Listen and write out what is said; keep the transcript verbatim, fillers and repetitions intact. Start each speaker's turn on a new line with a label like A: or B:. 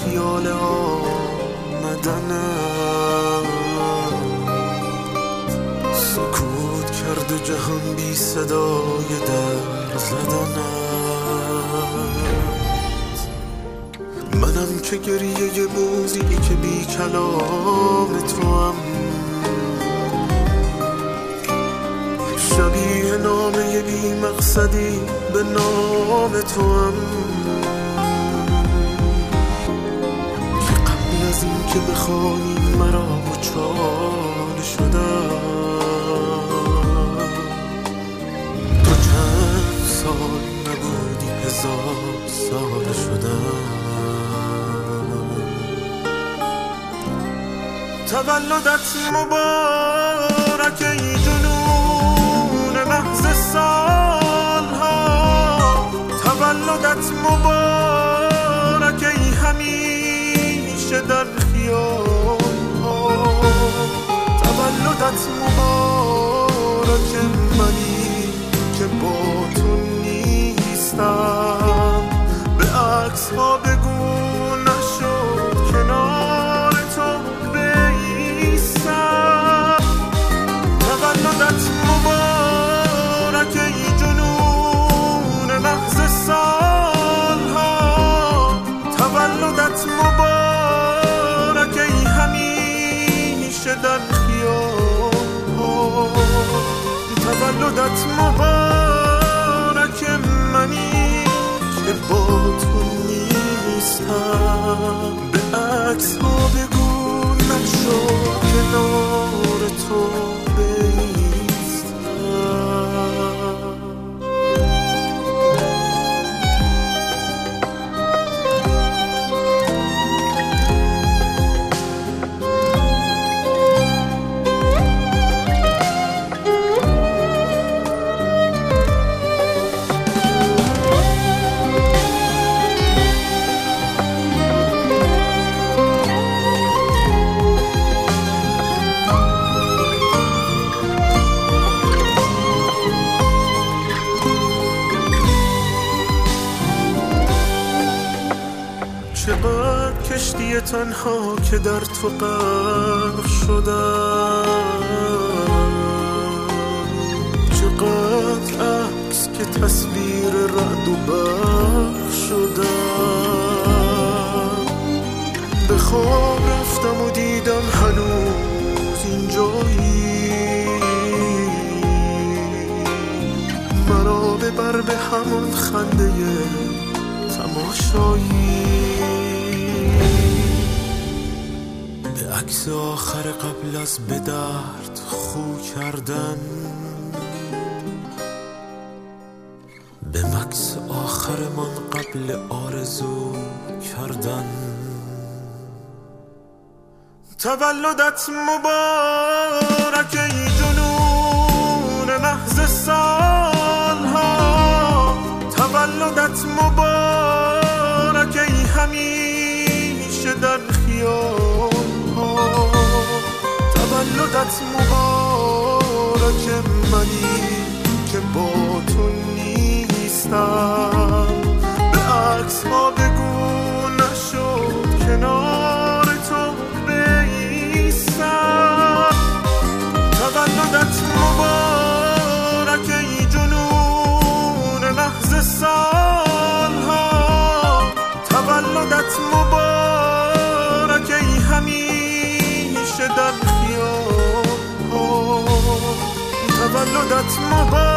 A: خیال آمدنم، سکوت کرده جهان بی صدای در زدنم. منم که گریه موزی که بی کلام تو هم، شبیه نامه بی مقصدی به نام تو هم، که قبل از این که بخوانی مرا مچال شدم. تو چند سال نبودی هزار سال شدم. تولدت مبارک ای جنون محض سالها، تولدت مبارک ای همیشه در خیالها، تولدت مبارک منی که با تو نیستم. به عکس ها بگو نشد کنار تو بیستم. تولدت مبارک ای جنون محض سالها، تولدت مبارک ای همیشه در خیالها، تولدت مبارک منی که با تو نیستم. به عکس ها بگو نشد کنار تو چقدر کشتی تنها که در تو غرق شدم، چقدر عکس که تصویر رعد و برق شدم. به خواب رفتم و دیدم هنوز اینجایی، مرا ببر به همون خنده تماشایی. به عکس آخر قبل از به درد خو کردن، به مکس آخر من قبل آرزو کردن. تولدت مبارک ای جنون محض سالها، تولدت مبارک ای همیشه در خیالها، تولدت مبارک منی که با تو نیستم. به عکس ها بگو نشد کنار تو بیستم. تولدت مبارک ای جنون محض سالها، تولدت مبارک ای همیشه در خیالها، تولدت مبارک